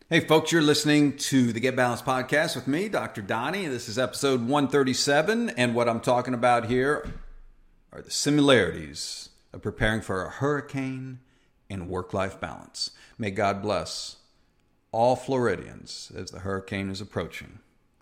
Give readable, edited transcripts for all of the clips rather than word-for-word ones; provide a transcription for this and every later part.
Hey folks, you're listening to the Get Balanced podcast with me, Dr. Donnie. This is episode 137, and what I'm talking about here are the similarities of preparing for a hurricane and work-life balance. May God bless all Floridians as the hurricane is approaching.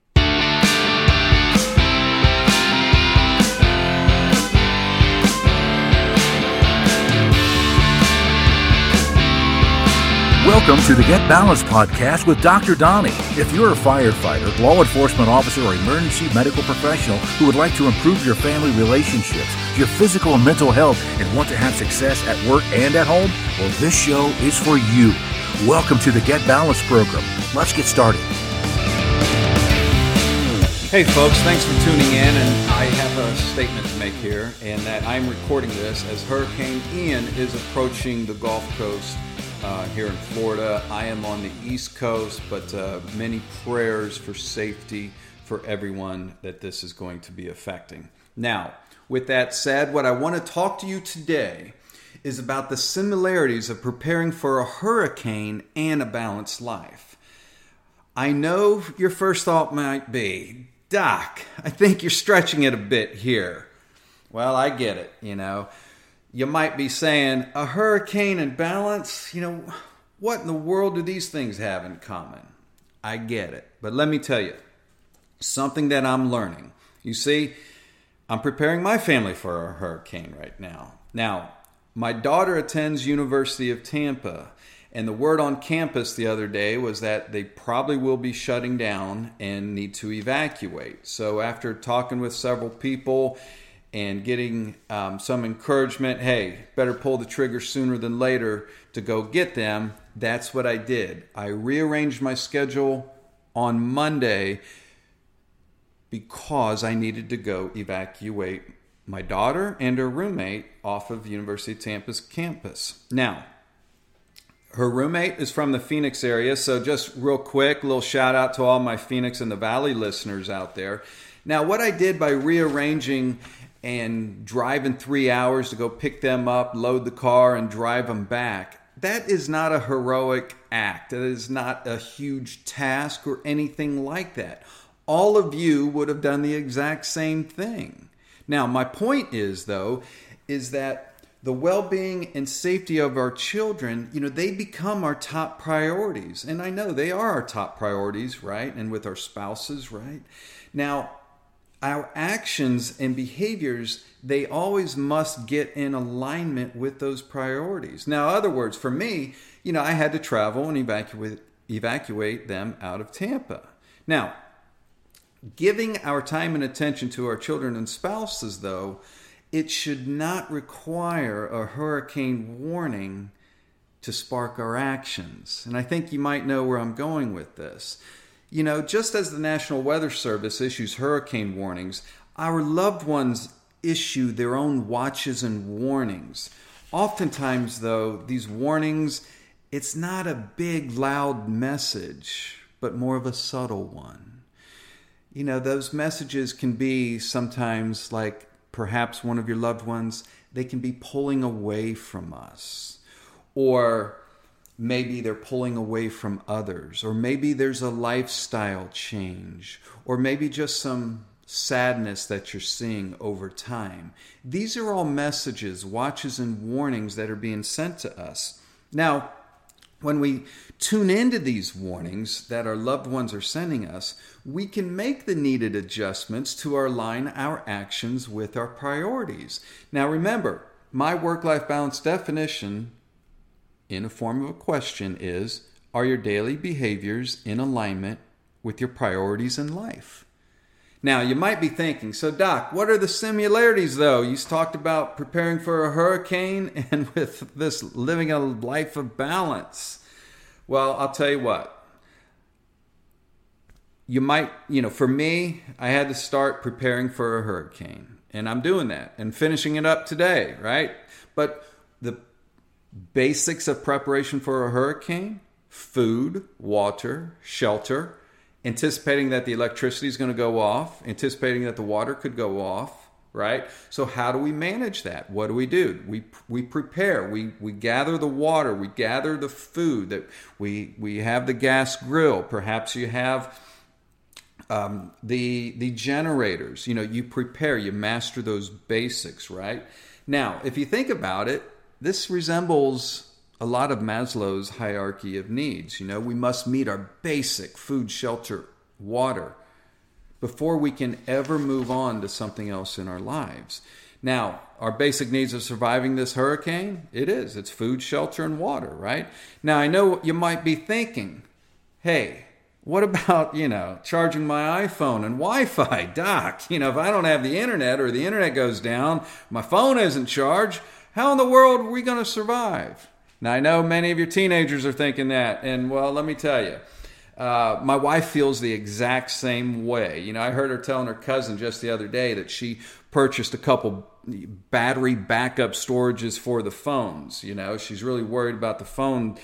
Welcome to the Get Balanced podcast with Dr. Donnie. If you're a firefighter, law enforcement officer, or emergency medical professional who would like to improve your family relationships, your physical and mental health, and want to have success at work and at home, well, this show is for you. Welcome to the Get Balanced program. Let's get started. Hey folks, thanks for tuning in, and I have a statement to make here, and that I'm recording this as Hurricane Ian is approaching the Gulf Coast here in Florida. I am on the East Coast, but many prayers for safety for everyone that this is going to be affecting. Now, with that said, what I want to talk to you today is about the similarities of preparing for a hurricane and a balanced life. I know your first thought might be, Doc, I think you're stretching it a bit here. Well, I get it, You might be saying, a hurricane and balance? What in the world do these things have in common? I get it. But let me tell you, something that I'm learning. You see, I'm preparing my family for a hurricane right now. Now, my daughter attends University of Tampa, and the word on campus the other day was that they probably will be shutting down and need to evacuate. So after talking with several people and getting some encouragement, hey, better pull the trigger sooner than later to go get them, that's what I did. I rearranged my schedule on Monday because I needed to go evacuate my daughter and her roommate off of University of Tampa's campus. Now, her roommate is from the Phoenix area, so just real quick, a little shout out to all my Phoenix and the Valley listeners out there. Now, what I did by rearranging and driving 3 hours to go pick them up, load the car, and drive them back, that is not a heroic act. That is not a huge task or anything like that. All of you would have done the exact same thing. Now, my point is, though, is that the well-being and safety of our children, they become our top priorities. And I know they are our top priorities, right? And with our spouses, right? Now, our actions and behaviors, they always must get in alignment with those priorities. Now, in other words, for me, I had to travel and evacuate them out of Tampa. Now, giving our time and attention to our children and spouses, though, it should not require a hurricane warning to spark our actions. And I think you might know where I'm going with this. Just as the National Weather Service issues hurricane warnings, our loved ones issue their own watches and warnings. Oftentimes, though, these warnings, it's not a big, loud message, but more of a subtle one. Those messages can be sometimes like perhaps one of your loved ones, they can be pulling away from us. Or maybe they're pulling away from others, or maybe there's a lifestyle change, or maybe just some sadness that you're seeing over time. These are all messages, watches, and warnings that are being sent to us. Now, when we tune into these warnings that our loved ones are sending us, we can make the needed adjustments to align our actions with our priorities. Now, remember, my work-life balance definition in a form of a question is, are your daily behaviors in alignment with your priorities in life? Now, you might be thinking, so Doc, what are the similarities though? You talked about preparing for a hurricane and with this living a life of balance. Well, I'll tell you what. You might, for me, I had to start preparing for a hurricane. And I'm doing that and finishing it up today, right? But the basics of preparation for a hurricane: food, water, shelter, anticipating that the electricity is going to go off, anticipating that the water could go off, right? So how do we manage that? What do? We prepare. We gather the water. We gather the food. That we have the gas grill. Perhaps you have the generators. You prepare. You master those basics, right? Now, if you think about it, this resembles a lot of Maslow's hierarchy of needs. We must meet our basic food, shelter, water before we can ever move on to something else in our lives. Now, our basic needs of surviving this hurricane, it's food, shelter, and water, right? Now, I know you might be thinking, hey, what about, charging my iPhone and Wi-Fi, Doc? If I don't have the internet or the internet goes down, my phone isn't charged, how in the world are we going to survive? Now, I know many of your teenagers are thinking that, and well, let me tell you, my wife feels the exact same way. I heard her telling her cousin just the other day that she purchased a couple battery backup storages for the phones. She's really worried about the phone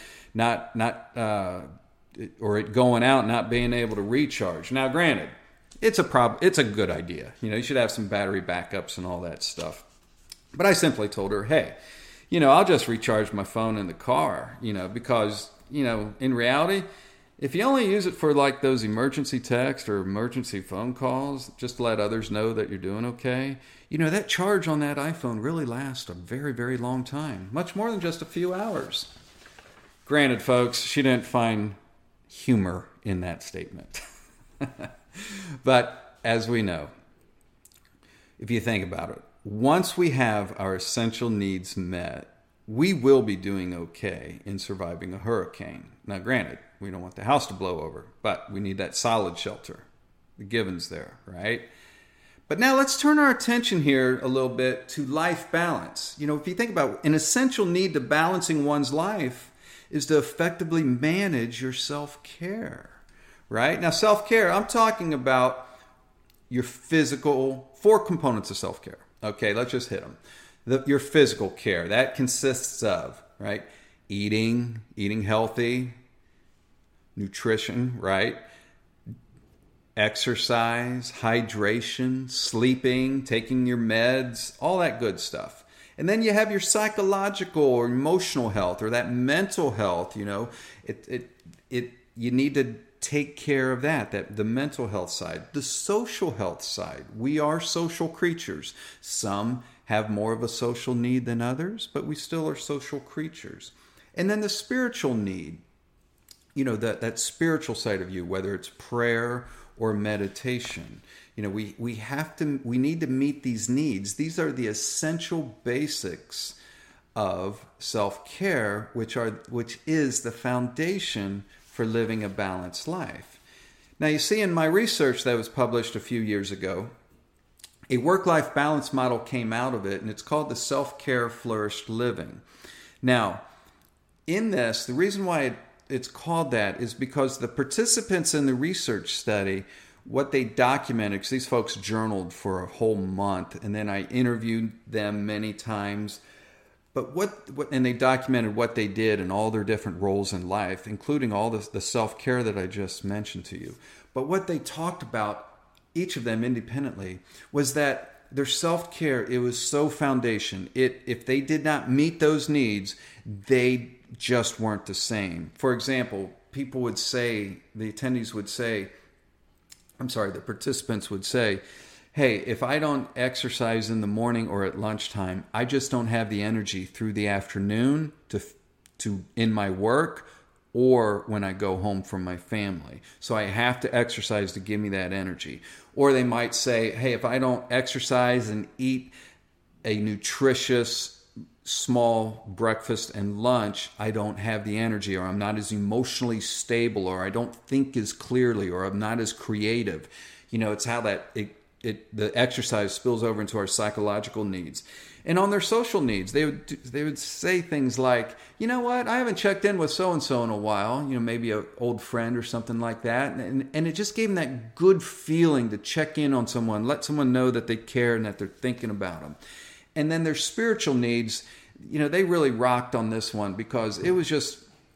or it going out, not being able to recharge. Now, granted, it's a good idea. You should have some battery backups and all that stuff. But I simply told her, hey, I'll just recharge my phone in the car, because, in reality, if you only use it for like those emergency texts or emergency phone calls, just to let others know that you're doing okay, that charge on that iPhone really lasts a very, very long time, much more than just a few hours. Granted, folks, she didn't find humor in that statement. But as we know, if you think about it, once we have our essential needs met, we will be doing okay in surviving a hurricane. Now, granted, we don't want the house to blow over, but we need that solid shelter. The given's there, right? But now let's turn our attention here a little bit to life balance. If you think about it, an essential need to balancing one's life is to effectively manage your self-care, right? Now, self-care, I'm talking about your physical, 4 components of self-care. Okay, let's just hit them. Your physical care, that consists of, right, eating healthy, nutrition, right, exercise, hydration, sleeping, taking your meds, all that good stuff. And then you have your psychological or emotional health or that mental health, you need to take care of that the mental health side, the social health side. We are social creatures. Some have more of a social need than others, but we still are social creatures. And then the spiritual need, that spiritual side of you, whether it's prayer or meditation. We need to meet these needs. These are the essential basics of self-care, which is the foundation for living a balanced life. Now, you see, in my research that was published a few years ago, a work-life balance model came out of it, and it's called the Self-Care Flourished Living. Now, in this, the reason why it's called that is because the participants in the research study, what they documented, because these folks journaled for a whole month, and then I interviewed them many times. But and they documented what they did and all their different roles in life, including all the self-care that I just mentioned to you. But what they talked about, each of them independently, was that their self-care, it was so foundation. If they did not meet those needs, they just weren't the same. For example, the participants would say, hey, if I don't exercise in the morning or at lunchtime, I just don't have the energy through the afternoon to in my work or when I go home from my family. So I have to exercise to give me that energy. Or they might say, hey, if I don't exercise and eat a nutritious small breakfast and lunch, I don't have the energy, or I'm not as emotionally stable, or I don't think as clearly, or I'm not as creative. It's how that the exercise spills over into our psychological needs. And on their social needs, they would say things like, you know what, I haven't checked in with so-and-so in a while, maybe an old friend or something like that. And it just gave them that good feeling to check in on someone, let someone know that they care and that they're thinking about them. And then their spiritual needs, they really rocked on this one, because it was just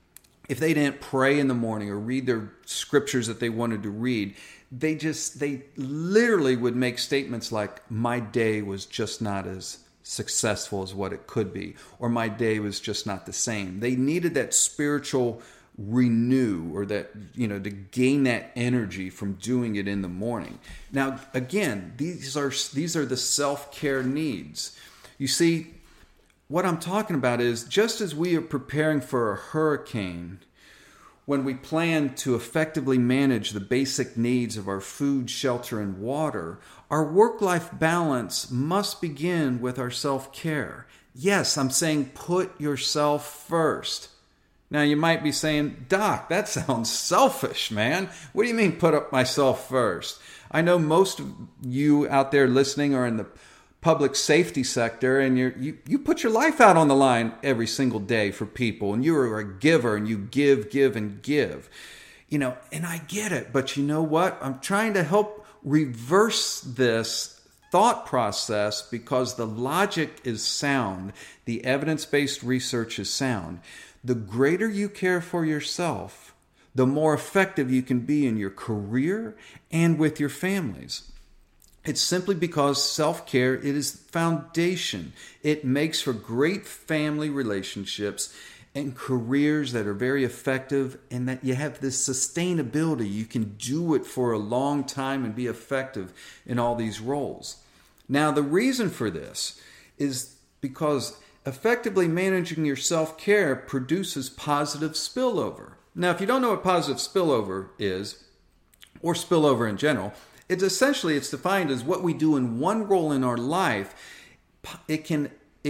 if they didn't pray in the morning or read their scriptures that they wanted to read, they literally would make statements like, my day was just not as successful as what it could be, or my day was just not the same. They needed that spiritual renew, or that, to gain that energy from doing it in the morning. Now, again, these are the self-care needs. You see, what I'm talking about is, just as we are preparing for a hurricane, when we plan to effectively manage the basic needs of our food, shelter, and water, our work-life balance must begin with our self-care. Yes, I'm saying put yourself first. Now, you might be saying, Doc, that sounds selfish, man. What do you mean put up myself first? I know most of you out there listening are in the public safety sector, and you put your life out on the line every single day for people, and you are a giver, and you give, and give. And I get it, but you know what? I'm trying to help reverse this thought process, because the logic is sound. The evidence-based research is sound. The greater you care for yourself, the more effective you can be in your career and with your families. It's simply because self-care, it is foundation. It makes for great family relationships and careers that are very effective, and that you have this sustainability. You can do it for a long time and be effective in all these roles. Now, the reason for this is because effectively managing your self-care produces positive spillover. Now, if you don't know what positive spillover is, or spillover in general, it's defined as what we do in one role in our life. It can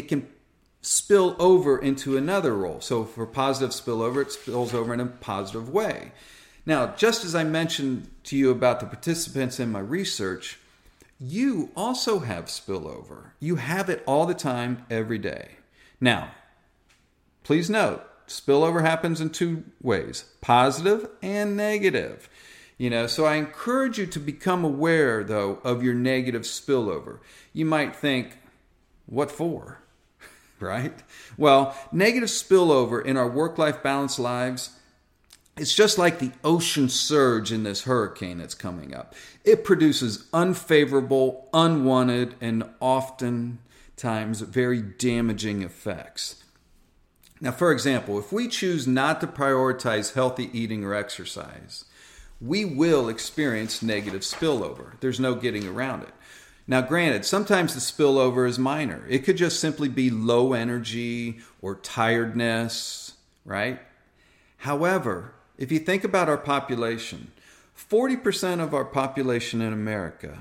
spill over into another role. So for positive spillover, it spills over in a positive way. Now, just as I mentioned to you about the participants in my research, you also have spillover. You have it all the time, every day. Now, please note, spillover happens in two ways, positive and negative. So I encourage you to become aware, though, of your negative spillover. You might think, what for? Right? Well, negative spillover in our work-life balance lives, it's just like the ocean surge in this hurricane that's coming up. It produces unfavorable, unwanted, and oftentimes very damaging effects. Now, for example, if we choose not to prioritize healthy eating or exercise, we will experience negative spillover. There's no getting around it. Now, granted, sometimes the spillover is minor. It could just simply be low energy or tiredness, right? However, if you think about our population, 40% of our population in America,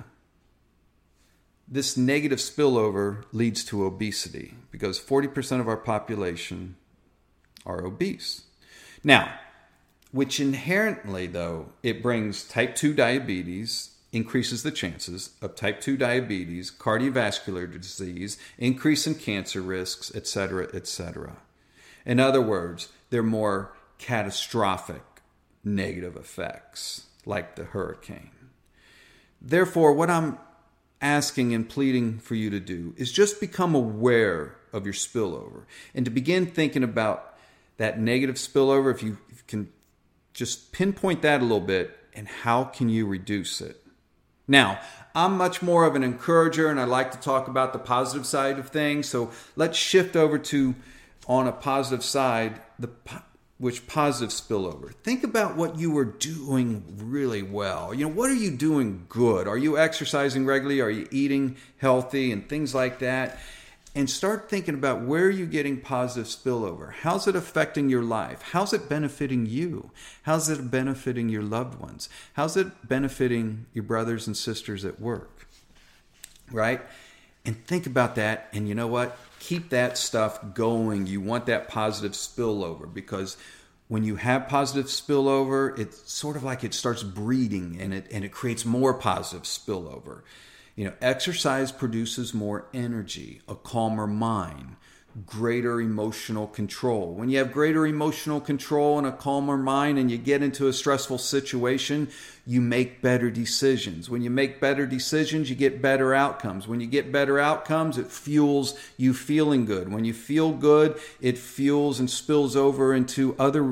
this negative spillover leads to obesity, because 40% of our population are obese. Now, which inherently, though, it brings type 2 diabetes, increases the chances of type 2 diabetes, cardiovascular disease, increase in cancer risks, etc., etc. In other words, they're more catastrophic negative effects, like the hurricane. Therefore, what I'm asking and pleading for you to do is just become aware of your spillover, and to begin thinking about that negative spillover. If you can just pinpoint that a little bit, and how can you reduce it? Now, I'm much more of an encourager, and I like to talk about the positive side of things. So let's shift over to, on a positive side, which positive spillover. Think about what you are doing really well. What are you doing good? Are you exercising regularly? Are you eating healthy and things like that? And start thinking about, where are you getting positive spillover? How's it affecting your life? How's it benefiting you? How's it benefiting your loved ones? How's it benefiting your brothers and sisters at work? Right? And think about that. And you know what? Keep that stuff going. You want that positive spillover, because when you have positive spillover, it's sort of like it starts breeding, and it creates more positive spillover. Exercise produces more energy, a calmer mind, greater emotional control. When you have greater emotional control and a calmer mind, and you get into a stressful situation, you make better decisions. When you make better decisions, you get better outcomes. When you get better outcomes, it fuels you feeling good. When you feel good, it fuels and spills over into other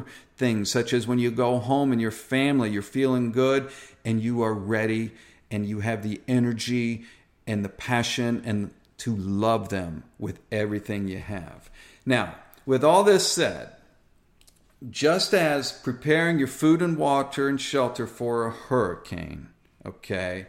things, such as when you go home and your family, you're feeling good and you are ready and you have the energy and the passion and to love them with everything you have. Now, with all this said, just as preparing your food and water and shelter for a hurricane, okay,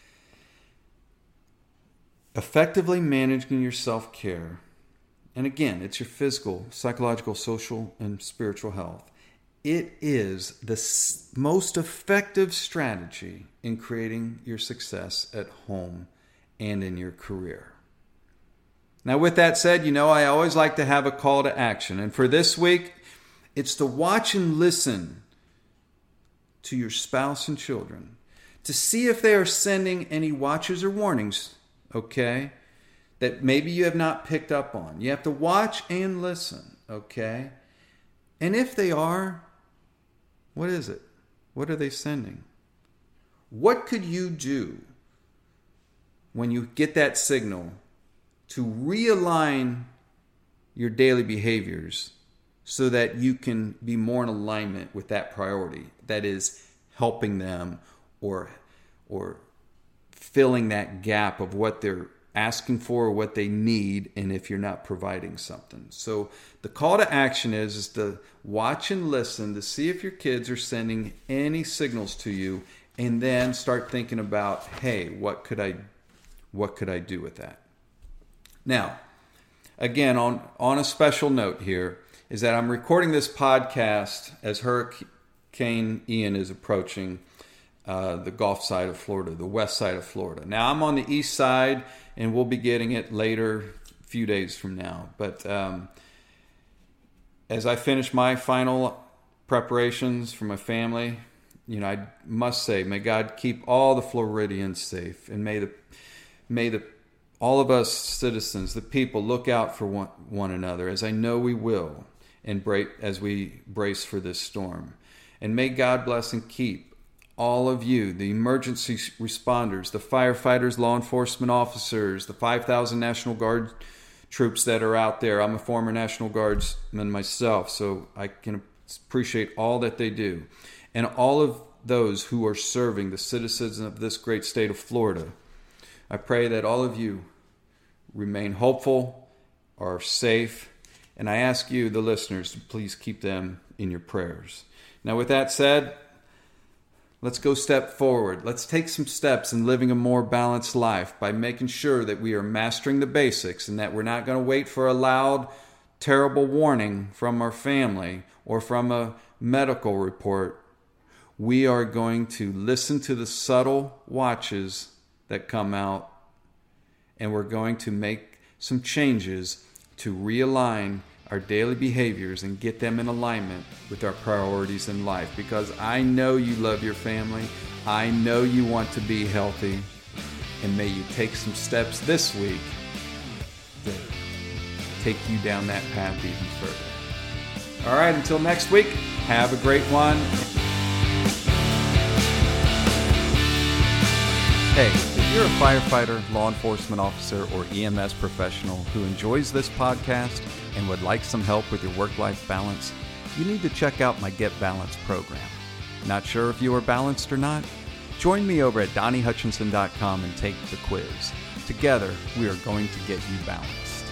effectively managing your self-care, and again, it's your physical, psychological, social, and spiritual health. It is the most effective strategy in creating your success at home and in your career. Now, with that said, I always like to have a call to action. And for this week, it's to watch and listen to your spouse and children to see if they are sending any watches or warnings, okay, that maybe you have not picked up on. You have to watch and listen, okay? And if they are, what is it? What are they sending? What could you do when you get that signal to realign your daily behaviors so that you can be more in alignment with that priority, that is helping them or filling that gap of what they're asking for or what they need, and if you're not providing something. So the call to action is to watch and listen to see if your kids are sending any signals to you, and then start thinking about, hey, what could I do with that? Now, again, on a special note here, is that I'm recording this podcast as Hurricane Ian is approaching the Gulf side of Florida, the west side of Florida. Now, I'm on the east side, and we'll be getting it later, a few days from now. But as I finish my final preparations for my family, I must say, may God keep all the Floridians safe, and may all of us citizens, the people, look out for one another, as I know we will, as we brace for this storm. And may God bless and keep all of you, the emergency responders, the firefighters, law enforcement officers, the 5,000 National Guard troops that are out there. I'm a former National Guardsman myself, so I can appreciate all that they do. And all of those who are serving the citizens of this great state of Florida. I pray that all of you remain hopeful, are safe, and I ask you, the listeners, to please keep them in your prayers. Now, with that said, let's go step forward. Let's take some steps in living a more balanced life by making sure that we are mastering the basics and that we're not going to wait for a loud, terrible warning from our family or from a medical report. We are going to listen to the subtle watches that come out, and we're going to make some changes to realign our daily behaviors and get them in alignment with our priorities in life, because I know you love your family. I know you want to be healthy, and may you take some steps this week to take you down that path even further. All right, until next week, have a great one. Hey, if you're a firefighter, law enforcement officer, or EMS professional who enjoys this podcast and would like some help with your work-life balance, you need to check out my Get Balanced program. Not sure if you are balanced or not? Join me over at DonnieHutchinson.com and take the quiz. Together, we are going to get you balanced.